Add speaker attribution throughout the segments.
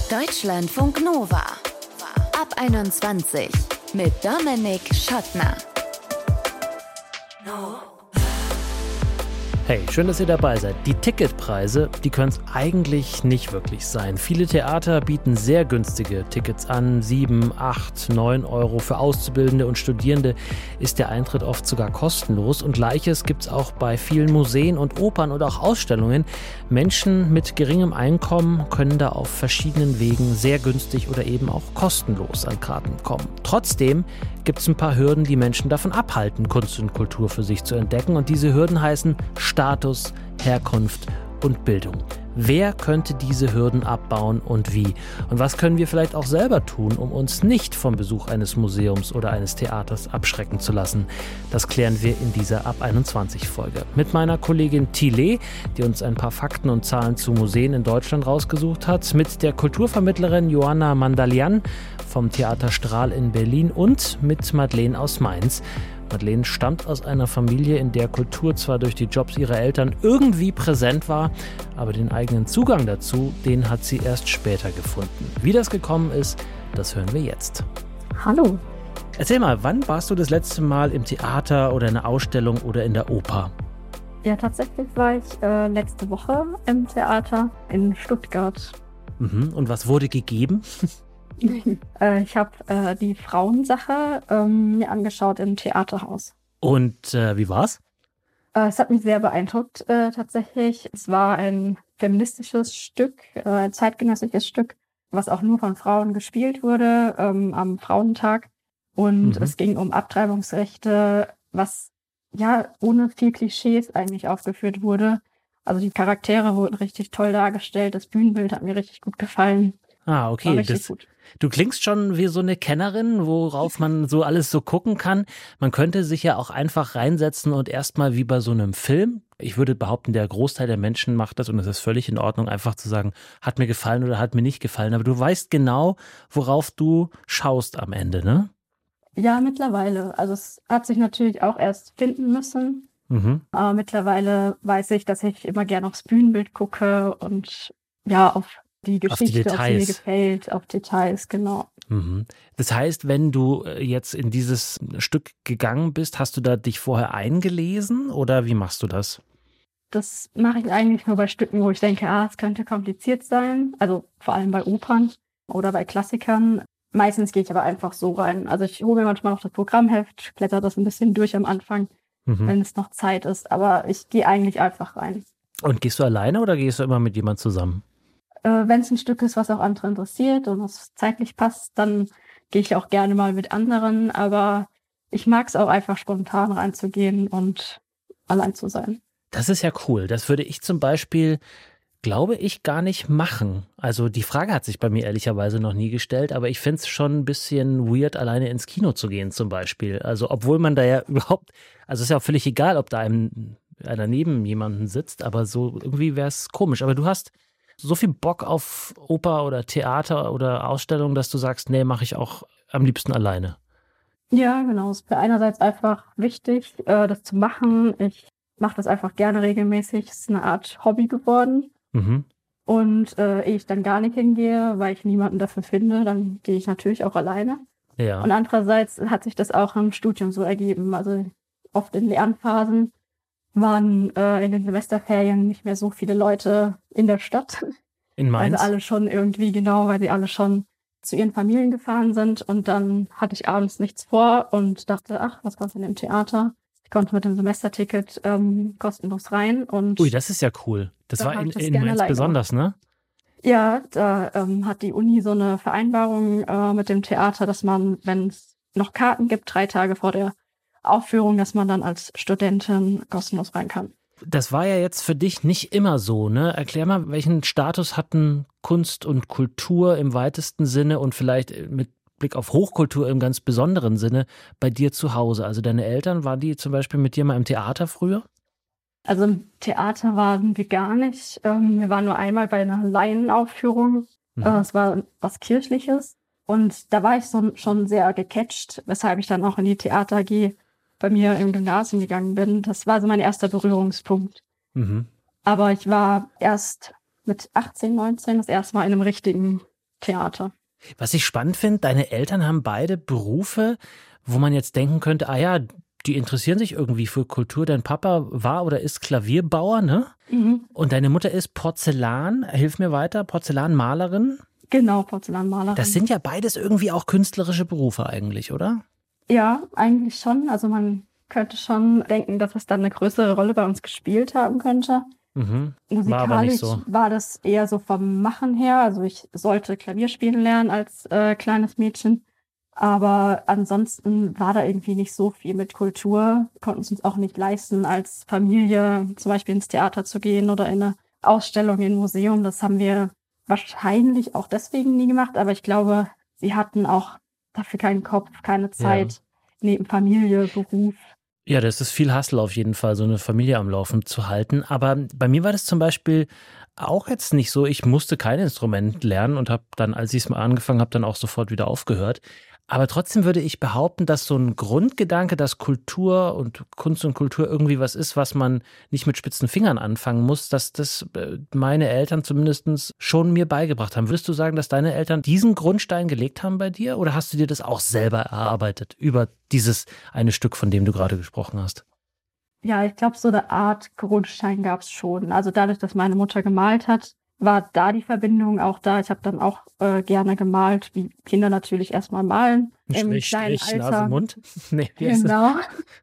Speaker 1: Deutschlandfunk Nova. Ab 21 mit Dominik Schottner.
Speaker 2: Hey, schön, dass ihr dabei seid. Die Ticketpreise, die können es eigentlich nicht wirklich sein. Viele Theater bieten sehr günstige Tickets an. 7, 8, 9 Euro. Für Auszubildende und Studierende ist der Eintritt oft sogar kostenlos. Und Gleiches gibt es auch bei vielen Museen und Opern oder auch Ausstellungen. Menschen mit geringem Einkommen können da auf verschiedenen Wegen sehr günstig oder eben auch kostenlos an Karten kommen. Trotzdem gibt es ein paar Hürden, die Menschen davon abhalten, Kunst und Kultur für sich zu entdecken. Und diese Hürden heißen Status, Herkunft und Bildung. Wer könnte diese Hürden abbauen und wie? Und was können wir vielleicht auch selber tun, um uns nicht vom Besuch eines Museums oder eines Theaters abschrecken zu lassen? Das klären wir in dieser Ab 21 Folge. Mit meiner Kollegin Thile, die uns ein paar Fakten und Zahlen zu Museen in Deutschland rausgesucht hat, mit der Kulturvermittlerin Joanna Mandalian vom Theater Strahl in Berlin und mit Madeleine aus Mainz. Madeleine stammt aus einer Familie, in der Kultur zwar durch die Jobs ihrer Eltern irgendwie präsent war, aber den eigenen Zugang dazu, den hat sie erst später gefunden. Wie das gekommen ist, das hören wir jetzt.
Speaker 3: Hallo.
Speaker 2: Erzähl mal, wann warst du das letzte Mal im Theater oder in einer Ausstellung oder in der Oper?
Speaker 3: Ja, tatsächlich war ich letzte Woche im Theater in Stuttgart.
Speaker 2: Und was wurde gegeben?
Speaker 3: Ich habe die Frauensache mir angeschaut im Theaterhaus.
Speaker 2: Und wie war's?
Speaker 3: Es hat mich sehr beeindruckt tatsächlich. Es war ein feministisches Stück, ein zeitgenössisches Stück, was auch nur von Frauen gespielt wurde am Frauentag. Und es ging um Abtreibungsrechte, was ja ohne viel Klischees eigentlich aufgeführt wurde. Also die Charaktere wurden richtig toll dargestellt. Das Bühnenbild hat mir richtig gut gefallen.
Speaker 2: Ah, okay.
Speaker 3: War richtig gut.
Speaker 2: Du klingst schon wie so eine Kennerin, worauf man so alles so gucken kann. Man könnte sich ja auch einfach reinsetzen und erstmal wie bei so einem Film, ich würde behaupten, der Großteil der Menschen macht das und es ist völlig in Ordnung, einfach zu sagen, hat mir gefallen oder hat mir nicht gefallen. Aber du weißt genau, worauf du schaust am Ende, ne?
Speaker 3: Ja, mittlerweile. Also es hat sich natürlich auch erst finden müssen. Aber mittlerweile weiß ich, dass ich immer gerne aufs Bühnenbild gucke und ja, auf die Geschichte, ob sie mir gefällt, auf Details, genau.
Speaker 2: Das heißt, wenn du jetzt in dieses Stück gegangen bist, hast du da dich vorher eingelesen oder wie machst du das?
Speaker 3: Das mache ich eigentlich nur bei Stücken, wo ich denke, es könnte kompliziert sein. Also vor allem bei Opern oder bei Klassikern. Meistens gehe ich aber einfach so rein. Also ich hole mir manchmal noch das Programmheft, blätter das ein bisschen durch am Anfang, wenn es noch Zeit ist. Aber ich gehe eigentlich einfach rein. Und
Speaker 2: gehst du alleine oder gehst du immer mit jemand zusammen?
Speaker 3: Wenn es ein Stück ist, was auch andere interessiert und was zeitlich passt, dann gehe ich auch gerne mal mit anderen. Aber ich mag es auch einfach spontan reinzugehen und allein zu sein.
Speaker 2: Das ist ja cool. Das würde ich zum Beispiel, glaube ich, gar nicht machen. Also die Frage hat sich bei mir ehrlicherweise noch nie gestellt, aber ich fände es schon ein bisschen weird, alleine ins Kino zu gehen zum Beispiel. Also obwohl man da ja überhaupt, also ist ja auch völlig egal, ob da einer neben jemanden sitzt, aber so irgendwie wäre es komisch. Aber du hast so viel Bock auf Oper oder Theater oder Ausstellung, dass du sagst, nee, mache ich auch am liebsten alleine.
Speaker 3: Ja, genau. Es ist mir einerseits einfach wichtig, das zu machen. Ich mache das einfach gerne regelmäßig. Es ist eine Art Hobby geworden. Und ehe ich dann gar nicht hingehe, weil ich niemanden dafür finde, dann gehe ich natürlich auch alleine.
Speaker 2: Ja.
Speaker 3: Und andererseits hat sich das auch im Studium so ergeben. Also oft in Lernphasen waren in den Semesterferien nicht mehr so viele Leute in der Stadt.
Speaker 2: In Mainz?
Speaker 3: Weil sie alle schon zu ihren Familien gefahren sind. Und dann hatte ich abends nichts vor und dachte, was kommt denn im Theater? Ich konnte mit dem Semesterticket kostenlos rein. Und
Speaker 2: ui, das ist ja cool. Das war in Mainz besonders, ne?
Speaker 3: Ja, da hat die Uni so eine Vereinbarung mit dem Theater, dass man, wenn es noch Karten gibt, 3 Tage vor der Aufführung, dass man dann als Studentin kostenlos rein kann.
Speaker 2: Das war ja jetzt für dich nicht immer so, ne? Erklär mal, welchen Status hatten Kunst und Kultur im weitesten Sinne und vielleicht mit Blick auf Hochkultur im ganz besonderen Sinne bei dir zu Hause? Also deine Eltern, waren die zum Beispiel mit dir mal im Theater früher?
Speaker 3: Also im Theater waren wir gar nicht. Wir waren nur einmal bei einer Laienaufführung. Es war was Kirchliches. Und da war ich schon sehr gecatcht, weshalb ich dann auch in die Theater AG bei mir im Gymnasium gegangen bin. Das war so mein erster Berührungspunkt. Aber ich war erst mit 18, 19 das erste Mal in einem richtigen Theater.
Speaker 2: Was ich spannend finde, deine Eltern haben beide Berufe, wo man jetzt denken könnte, die interessieren sich irgendwie für Kultur. Dein Papa war oder ist Klavierbauer, ne?
Speaker 3: Mhm.
Speaker 2: Und deine Mutter ist hilf mir weiter, Porzellanmalerin?
Speaker 3: Genau, Porzellanmalerin.
Speaker 2: Das sind ja beides irgendwie auch künstlerische Berufe eigentlich, oder?
Speaker 3: Ja, eigentlich schon. Also man könnte schon denken, dass es dann eine größere Rolle bei uns gespielt haben könnte.
Speaker 2: Mhm.
Speaker 3: Musikalisch
Speaker 2: War aber nicht so.
Speaker 3: war das eher so vom Machen her. Also ich sollte Klavier spielen lernen als kleines Mädchen. Aber ansonsten war da irgendwie nicht so viel mit Kultur. Wir konnten es uns auch nicht leisten, als Familie zum Beispiel ins Theater zu gehen oder in eine Ausstellung in ein Museum. Das haben wir wahrscheinlich auch deswegen nie gemacht. Aber ich glaube, sie hatten auch dafür keinen Kopf, keine Zeit, neben Familie, Beruf.
Speaker 2: Ja, das ist viel Hassel auf jeden Fall, so eine Familie am Laufen zu halten. Aber bei mir war das zum Beispiel auch jetzt nicht so. Ich musste kein Instrument lernen und habe dann, als ich es mal angefangen habe, dann auch sofort wieder aufgehört. Aber trotzdem würde ich behaupten, dass so ein Grundgedanke, dass Kultur und Kunst und Kultur irgendwie was ist, was man nicht mit spitzen Fingern anfangen muss, dass das meine Eltern zumindest schon mir beigebracht haben. Würdest du sagen, dass deine Eltern diesen Grundstein gelegt haben bei dir oder hast du dir das auch selber erarbeitet über dieses eine Stück, von dem du gerade gesprochen hast?
Speaker 3: Ja, ich glaube, so eine Art Grundstein gab es schon. Also dadurch, dass meine Mutter gemalt hat, war da die Verbindung auch da. Ich habe dann auch gerne gemalt, wie Kinder natürlich erstmal malen. Im kleinen
Speaker 2: Strich,
Speaker 3: Alter.
Speaker 2: Nase, Mund? Nee, wie heißt das?
Speaker 3: Genau.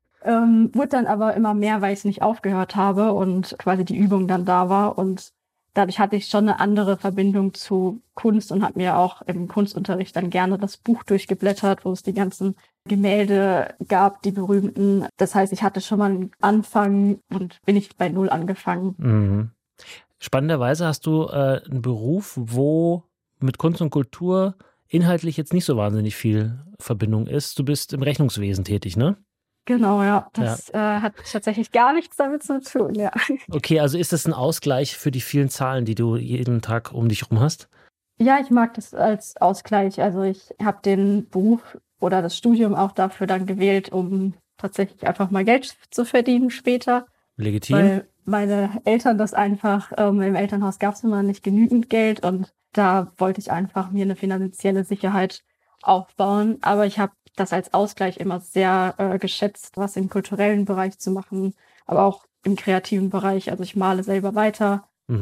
Speaker 3: Wurde dann aber immer mehr, weil ich nicht aufgehört habe und quasi die Übung dann da war. Und dadurch hatte ich schon eine andere Verbindung zu Kunst und habe mir auch im Kunstunterricht dann gerne das Buch durchgeblättert, wo es die ganzen Gemälde gab, die berühmten. Das heißt, ich hatte schon mal einen Anfang und bin nicht bei Null angefangen.
Speaker 2: Mhm. Spannenderweise hast du einen Beruf, wo mit Kunst und Kultur inhaltlich jetzt nicht so wahnsinnig viel Verbindung ist. Du bist im Rechnungswesen tätig, ne?
Speaker 3: Genau, ja. Das hat tatsächlich gar nichts damit zu tun, ja.
Speaker 2: Okay, also ist das ein Ausgleich für die vielen Zahlen, die du jeden Tag um dich rum hast?
Speaker 3: Ja, ich mag das als Ausgleich. Also ich habe den Beruf oder das Studium auch dafür dann gewählt, um tatsächlich einfach mal Geld zu verdienen später.
Speaker 2: Legitim.
Speaker 3: Weil meine Eltern das einfach, im Elternhaus gab es immer nicht genügend Geld und da wollte ich einfach mir eine finanzielle Sicherheit aufbauen. Aber ich habe das als Ausgleich immer sehr geschätzt, was im kulturellen Bereich zu machen, aber auch im kreativen Bereich. Also ich male selber weiter,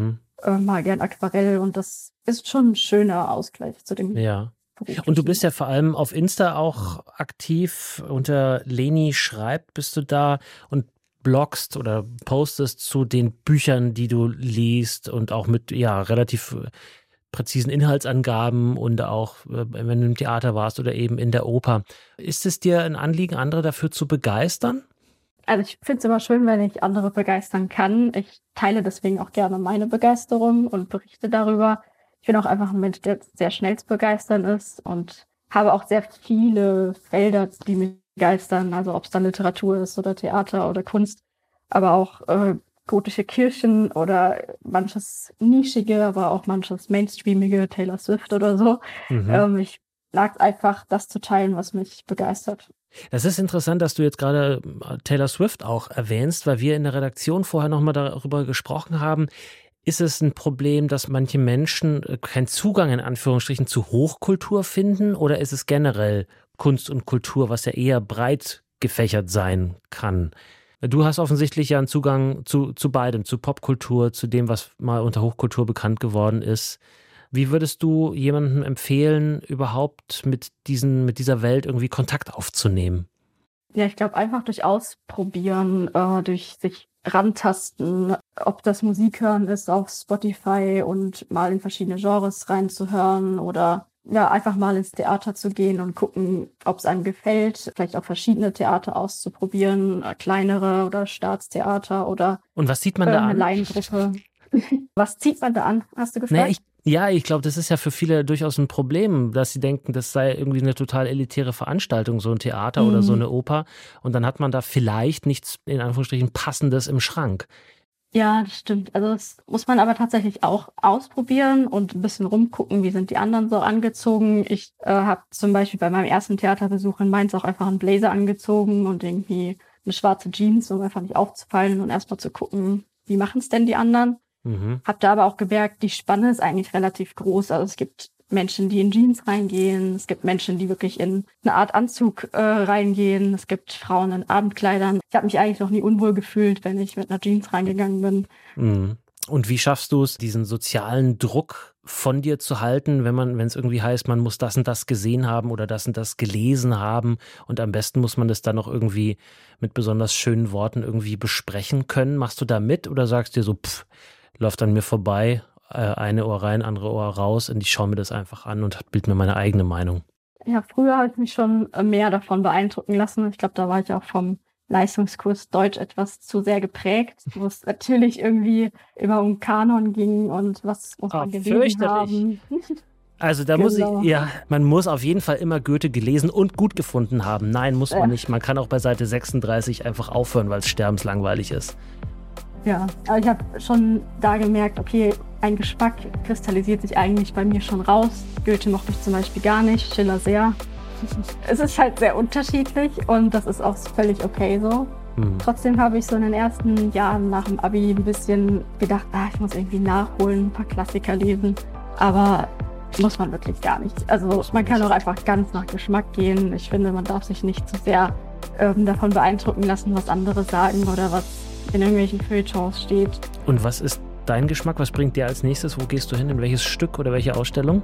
Speaker 3: mal gern Aquarell und das ist schon ein schöner Ausgleich zu dem Beruf.
Speaker 2: Und du bist ja vor allem auf Insta auch aktiv. Unter Leni schreibt bist du da und bloggst oder postest zu den Büchern, die du liest und auch mit relativ präzisen Inhaltsangaben und auch, wenn du im Theater warst oder eben in der Oper. Ist es dir ein Anliegen, andere dafür zu begeistern?
Speaker 3: Also ich finde es immer schön, wenn ich andere begeistern kann. Ich teile deswegen auch gerne meine Begeisterung und berichte darüber. Ich bin auch einfach ein Mensch, der sehr schnell zu begeistern ist und habe auch sehr viele Felder, die mich begeistern. Also ob es dann Literatur ist oder Theater oder Kunst, aber auch gotische Kirchen oder manches Nischige, aber auch manches Mainstreamige, Taylor Swift oder so. Ich mag einfach, das zu teilen, was mich begeistert.
Speaker 2: Das ist interessant, dass du jetzt gerade Taylor Swift auch erwähnst, weil wir in der Redaktion vorher nochmal darüber gesprochen haben. Ist es ein Problem, dass manche Menschen keinen Zugang in Anführungsstrichen zu Hochkultur finden oder ist es generell Kunst und Kultur, was ja eher breit gefächert sein kann? Du hast offensichtlich ja einen Zugang zu beidem, zu Popkultur, zu dem, was mal unter Hochkultur bekannt geworden ist. Wie würdest du jemandem empfehlen, überhaupt mit dieser Welt irgendwie Kontakt aufzunehmen?
Speaker 3: Ja, ich glaube einfach durch Ausprobieren, durch sich rantasten, ob das Musik hören ist auf Spotify und mal in verschiedene Genres reinzuhören oder ja, einfach mal ins Theater zu gehen und gucken, ob es einem gefällt, vielleicht auch verschiedene Theater auszuprobieren, kleinere oder Staatstheater oder
Speaker 2: und was sieht man da
Speaker 3: eine
Speaker 2: an?
Speaker 3: Laiengruppe. Was zieht man da an, hast du gefragt?
Speaker 2: Ich glaube, das ist ja für viele durchaus ein Problem, dass sie denken, das sei irgendwie eine total elitäre Veranstaltung, so ein Theater oder so eine Oper. Und dann hat man da vielleicht nichts, in Anführungsstrichen, Passendes im Schrank.
Speaker 3: Ja, das stimmt. Also das muss man aber tatsächlich auch ausprobieren und ein bisschen rumgucken, wie sind die anderen so angezogen. Ich habe zum Beispiel bei meinem ersten Theaterbesuch in Mainz auch einfach einen Blazer angezogen und irgendwie eine schwarze Jeans, um einfach nicht aufzufallen und erstmal zu gucken, wie machen es denn die anderen. Hab da aber auch gemerkt, die Spanne ist eigentlich relativ groß. Also es gibt Menschen, die in Jeans reingehen. Es gibt Menschen, die wirklich in eine Art Anzug reingehen. Es gibt Frauen in Abendkleidern. Ich habe mich eigentlich noch nie unwohl gefühlt, wenn ich mit einer Jeans reingegangen bin.
Speaker 2: Mhm. Und wie schaffst du es, diesen sozialen Druck von dir zu halten, wenn es irgendwie heißt, man muss das und das gesehen haben oder das und das gelesen haben und am besten muss man das dann noch irgendwie mit besonders schönen Worten irgendwie besprechen können? Machst du da mit oder sagst dir so, läuft an mir vorbei, eine Ohr rein, andere Ohr raus und ich schaue mir das einfach an und bilde mir meine eigene Meinung?
Speaker 3: Ja, früher habe ich mich schon mehr davon beeindrucken lassen. Ich glaube, da war ich auch vom Leistungskurs Deutsch etwas zu sehr geprägt, wo es natürlich irgendwie um Kanon ging und was muss man gelesen haben.
Speaker 2: Also da man muss auf jeden Fall immer Goethe gelesen und gut gefunden haben. Nein, muss man nicht. Man kann auch bei Seite 36 einfach aufhören, weil es sterbenslangweilig ist.
Speaker 3: Ja, aber ich habe schon da gemerkt, okay, ein Geschmack kristallisiert sich eigentlich bei mir schon raus. Goethe mochte ich zum Beispiel gar nicht, Schiller sehr. Es ist halt sehr unterschiedlich und das ist auch völlig okay so. Trotzdem habe ich so in den ersten Jahren nach dem Abi ein bisschen gedacht, ich muss irgendwie nachholen, ein paar Klassiker lesen. Aber muss man wirklich gar nicht. Also man kann auch einfach ganz nach Geschmack gehen. Ich finde, man darf sich nicht zu sehr davon beeindrucken lassen, was andere sagen oder was in irgendwelchen Feuilletons steht.
Speaker 2: Und was ist dein Geschmack? Was bringt dir als nächstes? Wo gehst du hin? In welches Stück oder welche Ausstellung?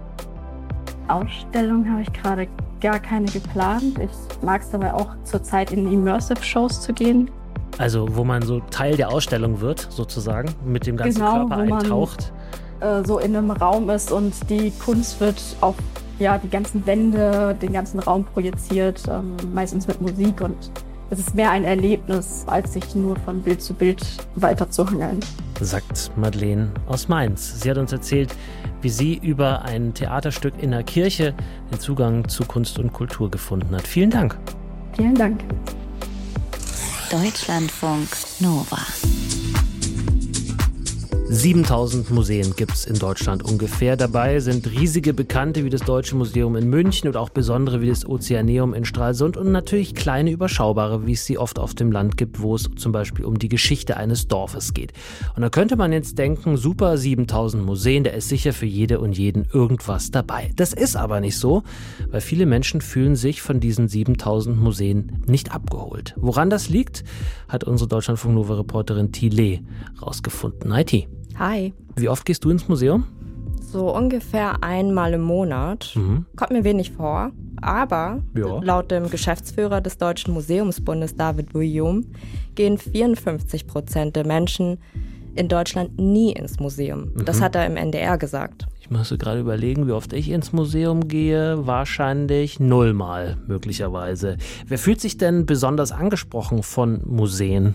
Speaker 3: Ausstellung habe ich gerade gar keine geplant. Ich mag es dabei auch zurzeit in Immersive Shows zu gehen. Also
Speaker 2: wo man so Teil der Ausstellung wird, sozusagen, mit dem ganzen Körper eintaucht.
Speaker 3: So in einem Raum ist und die Kunst wird auf die ganzen Wände, den ganzen Raum projiziert, meistens mit Musik und es ist mehr ein Erlebnis, als sich nur von Bild zu Bild weiterzuhangeln. Sagt
Speaker 2: Madeleine aus Mainz. Sie hat uns erzählt, wie sie über ein Theaterstück in der Kirche den Zugang zu Kunst und Kultur gefunden hat. Vielen Dank.
Speaker 3: Vielen Dank.
Speaker 1: Deutschlandfunk Nova.
Speaker 2: 7000 Museen gibt es in Deutschland ungefähr. Dabei sind riesige Bekannte wie das Deutsche Museum in München und auch besondere wie das Ozeaneum in Stralsund und natürlich kleine überschaubare, wie es sie oft auf dem Land gibt, wo es zum Beispiel um die Geschichte eines Dorfes geht. Und da könnte man jetzt denken, super, 7000 Museen, da ist sicher für jede und jeden irgendwas dabei. Das ist aber nicht so, weil viele Menschen fühlen sich von diesen 7000 Museen nicht abgeholt. Woran das liegt, hat unsere Deutschlandfunk Nova-Reporterin Thile rausgefunden. Hi, T.
Speaker 4: Hi.
Speaker 2: Wie oft gehst du ins Museum?
Speaker 4: So ungefähr einmal im Monat. Kommt mir wenig vor. Aber laut dem Geschäftsführer des Deutschen Museumsbundes, David Vuillaume, gehen 54% der Menschen in Deutschland nie ins Museum. Das hat er im NDR gesagt.
Speaker 2: Ich musste gerade überlegen, wie oft ich ins Museum gehe. Wahrscheinlich 0 Mal, möglicherweise. Wer fühlt sich denn besonders angesprochen von Museen?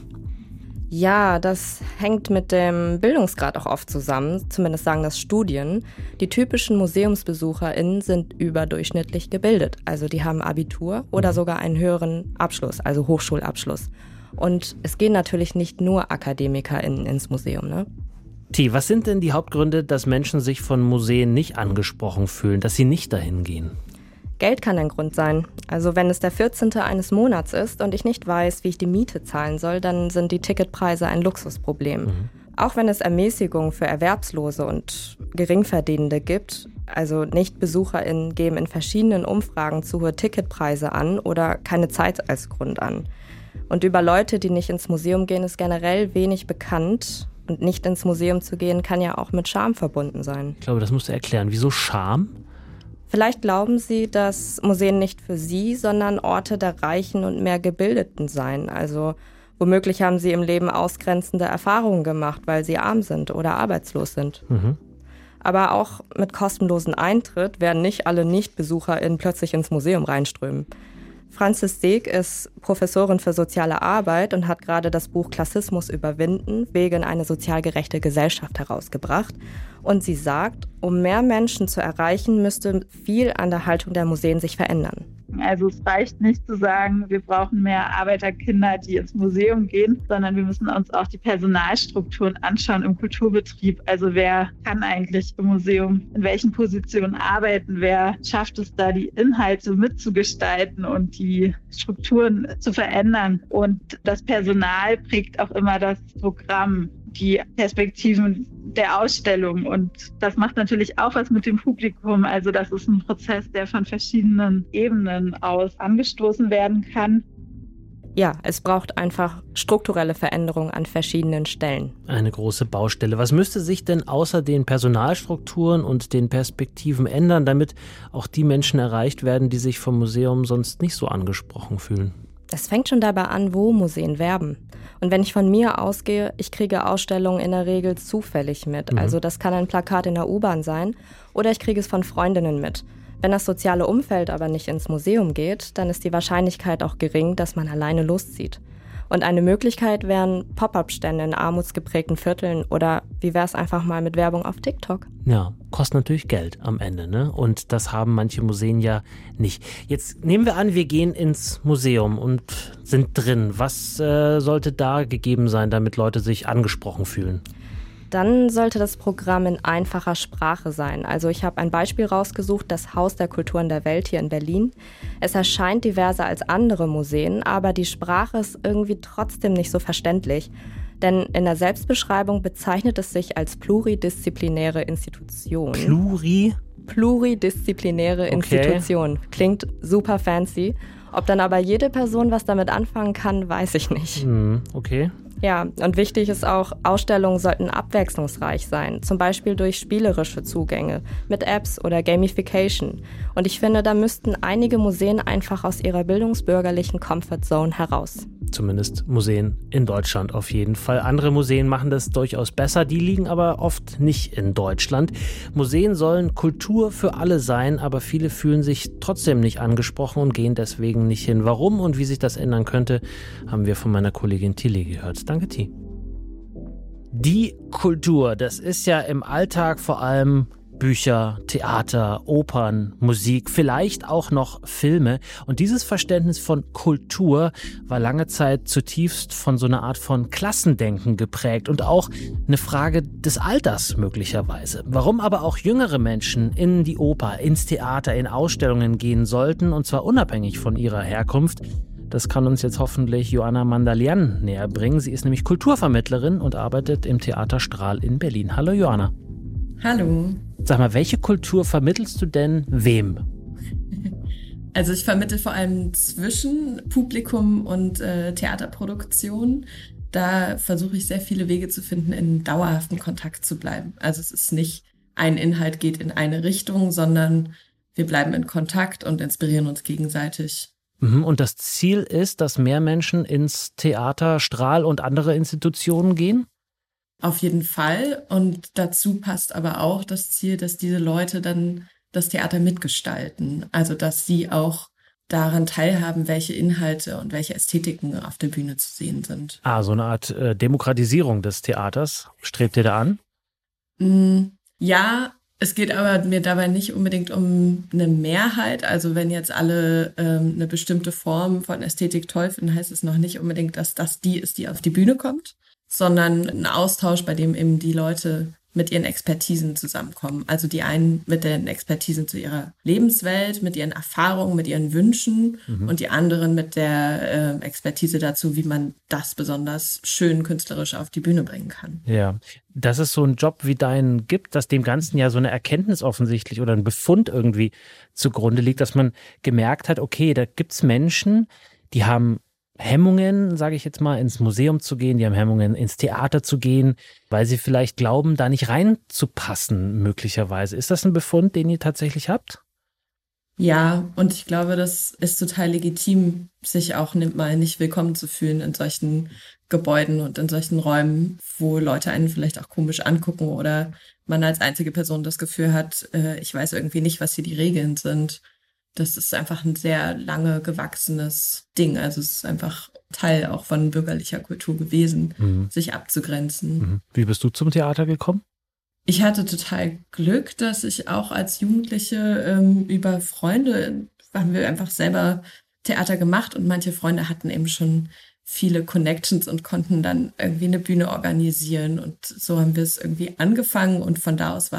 Speaker 4: Ja, das hängt mit dem Bildungsgrad auch oft zusammen, zumindest sagen das Studien. Die typischen MuseumsbesucherInnen sind überdurchschnittlich gebildet. Also die haben Abitur oder sogar einen höheren Abschluss, also Hochschulabschluss. Und es gehen natürlich nicht nur AkademikerInnen ins Museum, ne?
Speaker 2: T, was sind denn die Hauptgründe, dass Menschen sich von Museen nicht angesprochen fühlen, dass sie nicht dahin gehen?
Speaker 4: Geld kann ein Grund sein. Also wenn es der 14. eines Monats ist und ich nicht weiß, wie ich die Miete zahlen soll, dann sind die Ticketpreise ein Luxusproblem. Auch wenn es Ermäßigungen für Erwerbslose und Geringverdienende gibt, also NichtbesucherInnen geben in verschiedenen Umfragen zu hohe Ticketpreise an oder keine Zeit als Grund an. Und über Leute, die nicht ins Museum gehen, ist generell wenig bekannt. Und nicht ins Museum zu gehen, kann ja auch mit Scham verbunden sein.
Speaker 2: Ich glaube, das musst du erklären. Wieso Scham?
Speaker 4: Vielleicht glauben sie, dass Museen nicht für sie, sondern Orte der Reichen und mehr Gebildeten seien. Also womöglich haben sie im Leben ausgrenzende Erfahrungen gemacht, weil sie arm sind oder arbeitslos sind. Aber auch mit kostenlosen Eintritt werden nicht alle NichtbesucherInnen plötzlich ins Museum reinströmen. Franzis Seeg ist Professorin für soziale Arbeit und hat gerade das Buch Klassismus überwinden, Wege in eine sozial gerechte Gesellschaft herausgebracht. Und sie sagt, um mehr Menschen zu erreichen, müsste viel an der Haltung der Museen sich verändern.
Speaker 5: Also es reicht nicht zu sagen, wir brauchen mehr Arbeiterkinder, die ins Museum gehen, sondern wir müssen uns auch die Personalstrukturen anschauen im Kulturbetrieb. Also wer kann eigentlich im Museum in welchen Positionen arbeiten? Wer schafft es da, die Inhalte mitzugestalten und die Strukturen zu verändern? Und das Personal prägt auch immer das Programm. Die Perspektiven der Ausstellung. Und das macht natürlich auch was mit dem Publikum. Also das ist ein Prozess, der von verschiedenen Ebenen aus angestoßen werden kann.
Speaker 4: Ja, es braucht einfach strukturelle Veränderungen an verschiedenen Stellen.
Speaker 2: Eine große Baustelle. Was müsste sich denn außer den Personalstrukturen und den Perspektiven ändern, damit auch die Menschen erreicht werden, die sich vom Museum sonst nicht so angesprochen fühlen?
Speaker 4: Es fängt schon dabei an, wo Museen werben. Und wenn ich von mir ausgehe, ich kriege Ausstellungen in der Regel zufällig mit. Also das kann ein Plakat in der U-Bahn sein oder ich kriege es von Freundinnen mit. Wenn das soziale Umfeld aber nicht ins Museum geht, dann ist die Wahrscheinlichkeit auch gering, dass man alleine loszieht. Und eine Möglichkeit wären Pop-up-Stände in armutsgeprägten Vierteln oder wie wäre es einfach mal mit Werbung auf TikTok?
Speaker 2: Ja, kostet natürlich Geld am Ende, ne? Und das haben manche Museen ja nicht. Jetzt nehmen wir an, wir gehen ins Museum und sind drin. Was sollte da gegeben sein, damit Leute sich angesprochen fühlen?
Speaker 4: Dann sollte das Programm in einfacher Sprache sein. Also ich habe ein Beispiel rausgesucht, das Haus der Kulturen der Welt hier in Berlin. Es erscheint diverser als andere Museen, aber die Sprache ist irgendwie trotzdem nicht so verständlich. Denn in der Selbstbeschreibung bezeichnet es sich als pluridisziplinäre Institution. Pluridisziplinäre Institution. Klingt super fancy. Ob dann aber jede Person was damit anfangen kann, weiß ich nicht.
Speaker 2: Okay.
Speaker 4: Ja, und wichtig ist auch, Ausstellungen sollten abwechslungsreich sein, zum Beispiel durch spielerische Zugänge, mit Apps oder Gamification. Und ich finde, da müssten einige Museen einfach aus ihrer bildungsbürgerlichen Comfortzone heraus.
Speaker 2: Zumindest Museen in Deutschland auf jeden Fall. Andere Museen machen das durchaus besser, die liegen aber oft nicht in Deutschland. Museen sollen Kultur für alle sein, aber viele fühlen sich trotzdem nicht angesprochen und gehen deswegen nicht hin. Warum und wie sich das ändern könnte, haben wir von meiner Kollegin Tilly gehört. Danke, Ti. Die Kultur, das ist ja im Alltag vor allem Bücher, Theater, Opern, Musik, vielleicht auch noch Filme. Und dieses Verständnis von Kultur war lange Zeit zutiefst von so einer Art von Klassendenken geprägt und auch eine Frage des Alters möglicherweise. Warum aber auch jüngere Menschen in die Oper, ins Theater, in Ausstellungen gehen sollten, und zwar unabhängig von ihrer Herkunft, das kann uns jetzt hoffentlich Joanna Mandalian näher bringen. Sie ist nämlich Kulturvermittlerin und arbeitet im Theater Strahl in Berlin. Hallo Joanna.
Speaker 6: Hallo.
Speaker 2: Sag mal, welche Kultur vermittelst du denn wem?
Speaker 6: Also ich vermittle vor allem zwischen Publikum und Theaterproduktion. Da versuche ich sehr viele Wege zu finden, in dauerhaften Kontakt zu bleiben. Also es ist nicht, ein Inhalt geht in eine Richtung, sondern wir bleiben in Kontakt und inspirieren uns gegenseitig.
Speaker 2: Und das Ziel ist, dass mehr Menschen ins Theater Strahl und andere Institutionen gehen?
Speaker 6: Auf jeden Fall. Und dazu passt aber auch das Ziel, dass diese Leute dann das Theater mitgestalten. Also dass sie auch daran teilhaben, welche Inhalte und welche Ästhetiken auf der Bühne zu sehen sind.
Speaker 2: So eine Art Demokratisierung des Theaters. Strebt ihr da an?
Speaker 6: Ja, es geht aber mir dabei nicht unbedingt um eine Mehrheit. Also wenn jetzt alle eine bestimmte Form von Ästhetik toll finden, heißt es noch nicht unbedingt, dass das die ist, die auf die Bühne kommt, sondern ein Austausch, bei dem eben die Leute mit ihren Expertisen zusammenkommen. Also die einen mit den Expertisen zu ihrer Lebenswelt, mit ihren Erfahrungen, mit ihren Wünschen und die anderen mit der Expertise dazu, wie man das besonders schön künstlerisch auf die Bühne bringen kann.
Speaker 2: Ja, dass es so einen Job wie deinen gibt, dass dem Ganzen ja so eine Erkenntnis offensichtlich oder ein Befund irgendwie zugrunde liegt, dass man gemerkt hat, okay, da gibt's Menschen, die haben Hemmungen, sage ich jetzt mal, ins Museum zu gehen, die haben Hemmungen, ins Theater zu gehen, weil sie vielleicht glauben, da nicht reinzupassen, möglicherweise. Ist das ein Befund, den ihr tatsächlich habt?
Speaker 6: Ja, und ich glaube, das ist total legitim, sich auch mal nicht willkommen zu fühlen in solchen Gebäuden und in solchen Räumen, wo Leute einen vielleicht auch komisch angucken oder man als einzige Person das Gefühl hat, ich weiß irgendwie nicht, was hier die Regeln sind. Das ist einfach ein sehr lange gewachsenes Ding. Also es ist einfach Teil auch von bürgerlicher Kultur gewesen, sich abzugrenzen.
Speaker 2: Wie bist du zum Theater gekommen?
Speaker 6: Ich hatte total Glück, dass ich auch als Jugendliche über Freunde, haben wir einfach selber Theater gemacht und manche Freunde hatten eben schon viele Connections und konnten dann irgendwie eine Bühne organisieren und so haben wir es irgendwie angefangen und von da aus war es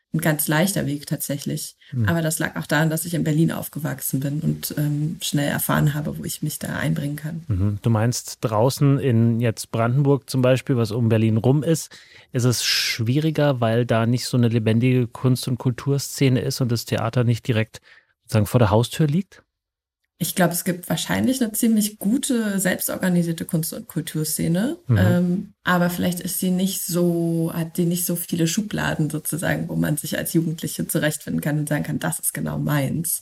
Speaker 6: ein ganz leichter Weg tatsächlich. Aber das lag auch daran, dass ich in Berlin aufgewachsen bin und schnell erfahren habe, wo ich mich da einbringen kann.
Speaker 2: Du meinst, draußen in jetzt Brandenburg zum Beispiel, was um Berlin rum ist es schwieriger, weil da nicht so eine lebendige Kunst- und Kulturszene ist und das Theater nicht direkt sozusagen vor der Haustür liegt?
Speaker 6: Ich glaube, es gibt wahrscheinlich eine ziemlich gute, selbstorganisierte Kunst- und Kulturszene. Aber vielleicht hat die nicht so viele Schubladen sozusagen, wo man sich als Jugendliche zurechtfinden kann und sagen kann, das ist genau meins.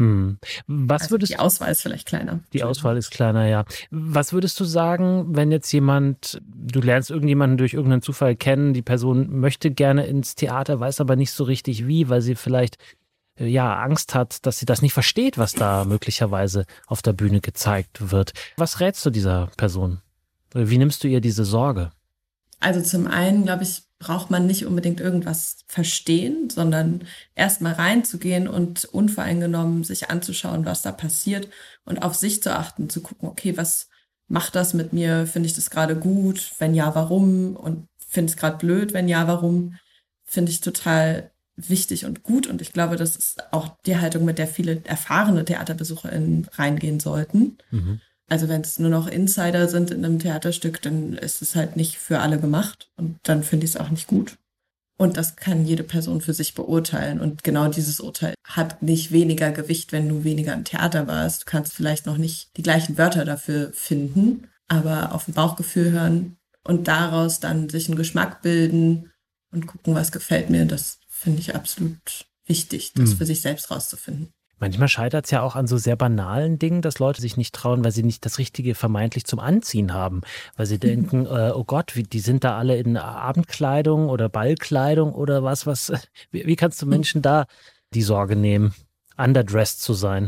Speaker 6: Die Auswahl ist vielleicht kleiner.
Speaker 2: Die Auswahl ist kleiner, ja. Was würdest du sagen, wenn jetzt du lernst irgendjemanden durch irgendeinen Zufall kennen, die Person möchte gerne ins Theater, weiß aber nicht so richtig wie, weil sie vielleicht Angst hat, dass sie das nicht versteht, was da möglicherweise auf der Bühne gezeigt wird. Was rätst du dieser Person? Wie nimmst du ihr diese Sorge?
Speaker 6: Also zum einen, glaube ich, braucht man nicht unbedingt irgendwas verstehen, sondern erst mal reinzugehen und unvoreingenommen sich anzuschauen, was da passiert und auf sich zu achten, zu gucken, okay, was macht das mit mir? Finde ich das gerade gut? Wenn ja, warum? Und finde ich es gerade blöd? Wenn ja, warum? Finde ich total wichtig und gut. Und ich glaube, das ist auch die Haltung, mit der viele erfahrene TheaterbesucherInnen reingehen sollten. Also wenn es nur noch Insider sind in einem Theaterstück, dann ist es halt nicht für alle gemacht. Und dann finde ich es auch nicht gut. Und das kann jede Person für sich beurteilen. Und genau dieses Urteil hat nicht weniger Gewicht, wenn du weniger im Theater warst. Du kannst vielleicht noch nicht die gleichen Wörter dafür finden, aber auf ein Bauchgefühl hören und daraus dann sich einen Geschmack bilden und gucken, was gefällt mir. Das finde ich absolut wichtig, das für sich selbst rauszufinden.
Speaker 2: Manchmal scheitert es ja auch an so sehr banalen Dingen, dass Leute sich nicht trauen, weil sie nicht das Richtige vermeintlich zum Anziehen haben. Weil sie denken, oh Gott, die sind da alle in Abendkleidung oder Ballkleidung oder was. Wie kannst du Menschen da die Sorge nehmen, underdressed zu sein?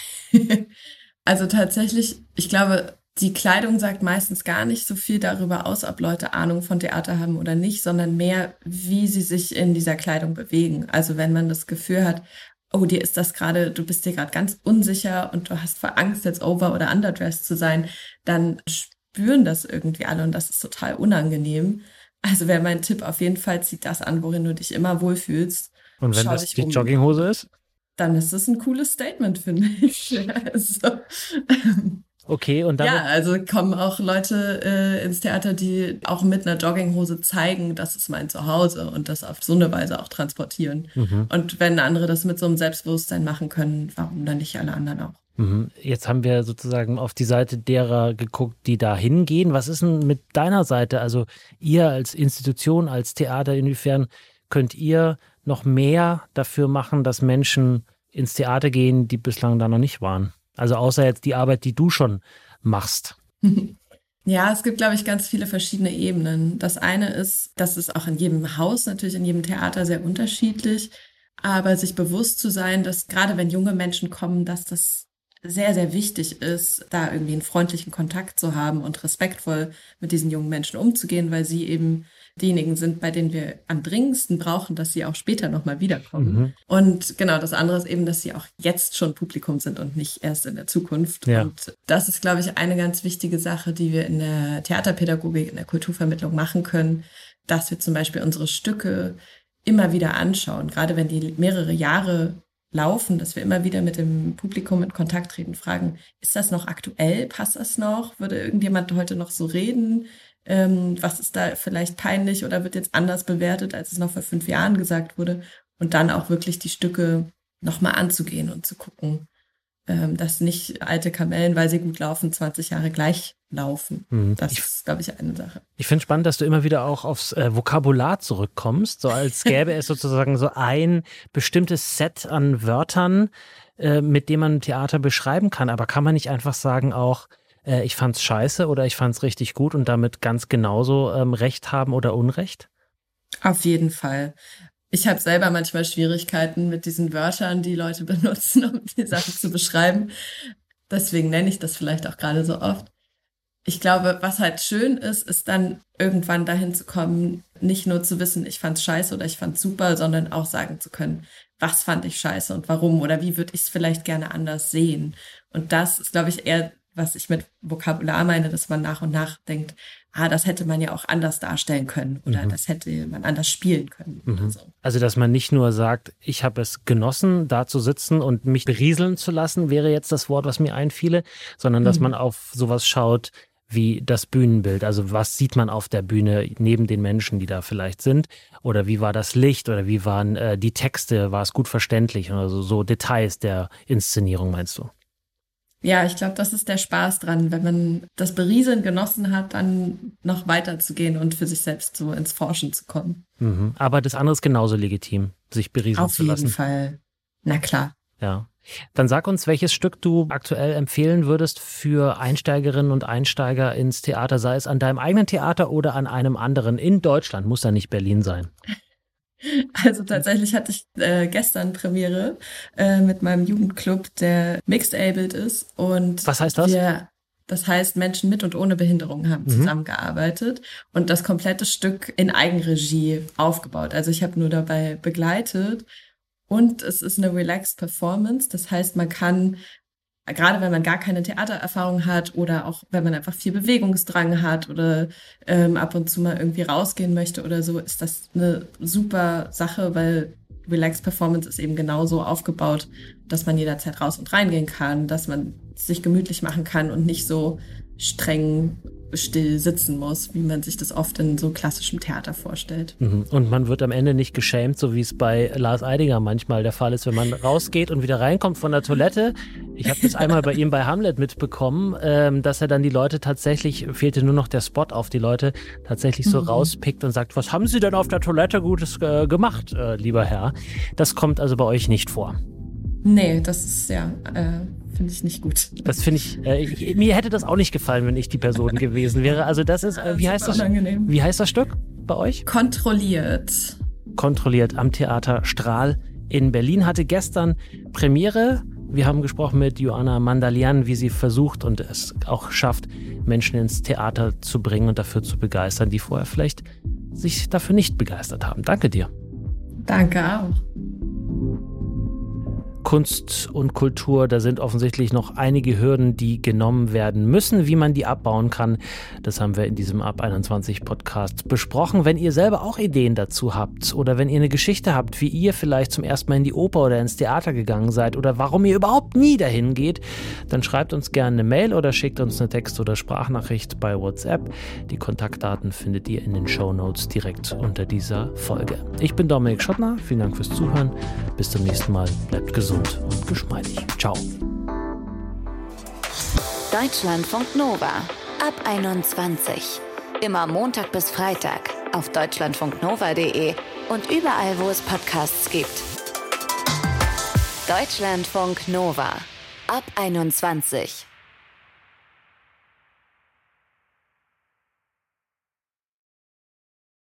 Speaker 6: Also tatsächlich, ich glaube, die Kleidung sagt meistens gar nicht so viel darüber aus, ob Leute Ahnung von Theater haben oder nicht, sondern mehr, wie sie sich in dieser Kleidung bewegen. Also wenn man das Gefühl hat, oh, du bist dir gerade ganz unsicher und du hast vor Angst, jetzt over- oder underdressed zu sein, dann spüren das irgendwie alle und das ist total unangenehm. Also wäre mein Tipp auf jeden Fall, zieh das an, worin du dich immer wohlfühlst.
Speaker 2: Und wenn das die Jogginghose ist?
Speaker 6: Dann ist das ein cooles Statement, finde ich. Also,
Speaker 2: okay, und damit
Speaker 6: also kommen auch Leute ins Theater, die auch mit einer Jogginghose zeigen, das ist mein Zuhause und das auf so eine Weise auch transportieren. Und wenn andere das mit so einem Selbstbewusstsein machen können, warum dann nicht alle anderen auch?
Speaker 2: Jetzt haben wir sozusagen auf die Seite derer geguckt, die da hingehen. Was ist denn mit deiner Seite? Also ihr als Institution, als Theater, inwiefern könnt ihr noch mehr dafür machen, dass Menschen ins Theater gehen, die bislang da noch nicht waren? Also außer jetzt die Arbeit, die du schon machst.
Speaker 6: Ja, es gibt, glaube ich, ganz viele verschiedene Ebenen. Das eine ist, das ist auch in jedem Haus, natürlich in jedem Theater sehr unterschiedlich, aber sich bewusst zu sein, dass gerade wenn junge Menschen kommen, dass das sehr, sehr wichtig ist, da irgendwie einen freundlichen Kontakt zu haben und respektvoll mit diesen jungen Menschen umzugehen, weil sie eben diejenigen sind, bei denen wir am dringendsten brauchen, dass sie auch später nochmal wiederkommen. Und genau, das andere ist eben, dass sie auch jetzt schon Publikum sind und nicht erst in der Zukunft.
Speaker 2: Ja.
Speaker 6: Und das ist, glaube ich, eine ganz wichtige Sache, die wir in der Theaterpädagogik, in der Kulturvermittlung machen können, dass wir zum Beispiel unsere Stücke immer wieder anschauen, gerade wenn die mehrere Jahre laufen, dass wir immer wieder mit dem Publikum in Kontakt treten, fragen, ist das noch aktuell? Passt das noch? Würde irgendjemand heute noch so reden? Was ist da vielleicht peinlich oder wird jetzt anders bewertet, als es noch vor 5 Jahren gesagt wurde? Und dann auch wirklich die Stücke nochmal anzugehen und zu gucken, dass nicht alte Kamellen, weil sie gut laufen, 20 Jahre gleich laufen. Das ist, glaube ich, eine Sache.
Speaker 2: Ich finde spannend, dass du immer wieder auch aufs Vokabular zurückkommst, so als gäbe es sozusagen so ein bestimmtes Set an Wörtern, mit dem man Theater beschreiben kann. Aber kann man nicht einfach sagen auch, ich fand's scheiße oder ich fand's richtig gut und damit ganz genauso Recht haben oder Unrecht?
Speaker 6: Auf jeden Fall. Ich habe selber manchmal Schwierigkeiten mit diesen Wörtern, die Leute benutzen, um die Sachen zu beschreiben. Deswegen nenne ich das vielleicht auch gerade so oft. Ich glaube, was halt schön ist dann irgendwann dahin zu kommen, nicht nur zu wissen, ich fand's scheiße oder ich fand's super, sondern auch sagen zu können, was fand ich scheiße und warum oder wie würde ich es vielleicht gerne anders sehen. Und das ist, glaube ich, eher, was ich mit Vokabular meine, dass man nach und nach denkt, das hätte man ja auch anders darstellen können oder das hätte man anders spielen können. Oder so.
Speaker 2: Also, dass man nicht nur sagt, ich habe es genossen, da zu sitzen und mich berieseln zu lassen, wäre jetzt das Wort, was mir einfiele, sondern dass man auf sowas schaut wie das Bühnenbild. Also was sieht man auf der Bühne neben den Menschen, die da vielleicht sind? Oder wie war das Licht? Oder wie waren die Texte? War es gut verständlich? Also so Details der Inszenierung, meinst du?
Speaker 6: Ja, ich glaube, das ist der Spaß dran, wenn man das Berieseln genossen hat, dann noch weiterzugehen und für sich selbst so ins Forschen zu kommen.
Speaker 2: Aber das andere ist genauso legitim, sich berieseln zu lassen.
Speaker 6: Auf jeden Fall. Na klar.
Speaker 2: Ja. Dann sag uns, welches Stück du aktuell empfehlen würdest für Einsteigerinnen und Einsteiger ins Theater, sei es an deinem eigenen Theater oder an einem anderen in Deutschland, muss ja nicht Berlin sein.
Speaker 6: Also tatsächlich hatte ich gestern Premiere mit meinem Jugendclub, der Mixed-Abled ist. Und
Speaker 2: was heißt das?
Speaker 6: Das heißt, Menschen mit und ohne Behinderung haben zusammengearbeitet und das komplette Stück in Eigenregie aufgebaut. Also ich habe nur dabei begleitet. Und es ist eine Relaxed Performance. Das heißt, man kann, gerade wenn man gar keine Theatererfahrung hat oder auch wenn man einfach viel Bewegungsdrang hat oder ab und zu mal irgendwie rausgehen möchte oder so, ist das eine super Sache, weil Relaxed Performance ist eben genauso aufgebaut, dass man jederzeit raus und reingehen kann, dass man sich gemütlich machen kann und nicht so streng still sitzen muss, wie man sich das oft in so klassischem Theater vorstellt.
Speaker 2: Und man wird am Ende nicht geschämt, so wie es bei Lars Eidinger manchmal der Fall ist, wenn man rausgeht und wieder reinkommt von der Toilette. Ich habe das einmal bei ihm bei Hamlet mitbekommen, dass er dann die Leute tatsächlich, fehlte nur noch der Spot auf die Leute, tatsächlich so rauspickt und sagt, was haben Sie denn auf der Toilette Gutes gemacht, lieber Herr? Das kommt also bei euch nicht vor.
Speaker 6: Nee, das ist finde ich nicht gut.
Speaker 2: Das finde ich, mir hätte das auch nicht gefallen, wenn ich die Person gewesen wäre. Also das ist, wie heißt das?
Speaker 6: Unangenehm.
Speaker 2: Wie heißt das Stück bei euch?
Speaker 6: Kontrolliert.
Speaker 2: Kontrolliert am Theater Strahl in Berlin. Hatte gestern Premiere. Wir haben gesprochen mit Joanna Mandalian, wie sie versucht und es auch schafft, Menschen ins Theater zu bringen und dafür zu begeistern, die vorher vielleicht sich dafür nicht begeistert haben. Danke dir.
Speaker 6: Danke auch.
Speaker 2: Kunst und Kultur, da sind offensichtlich noch einige Hürden, die genommen werden müssen. Wie man die abbauen kann, das haben wir in diesem Ab 21 Podcast besprochen. Wenn ihr selber auch Ideen dazu habt oder wenn ihr eine Geschichte habt, wie ihr vielleicht zum ersten Mal in die Oper oder ins Theater gegangen seid oder warum ihr überhaupt nie dahin geht, dann schreibt uns gerne eine Mail oder schickt uns eine Text- oder Sprachnachricht bei WhatsApp. Die Kontaktdaten findet ihr in den Shownotes direkt unter dieser Folge. Ich bin Dominik Schottner, vielen Dank fürs Zuhören. Bis zum nächsten Mal, bleibt gesund und geschmeidig. Ciao.
Speaker 1: Deutschlandfunk Nova ab 21. Immer Montag bis Freitag auf deutschlandfunknova.de und überall, wo es Podcasts gibt. Deutschlandfunk Nova ab 21.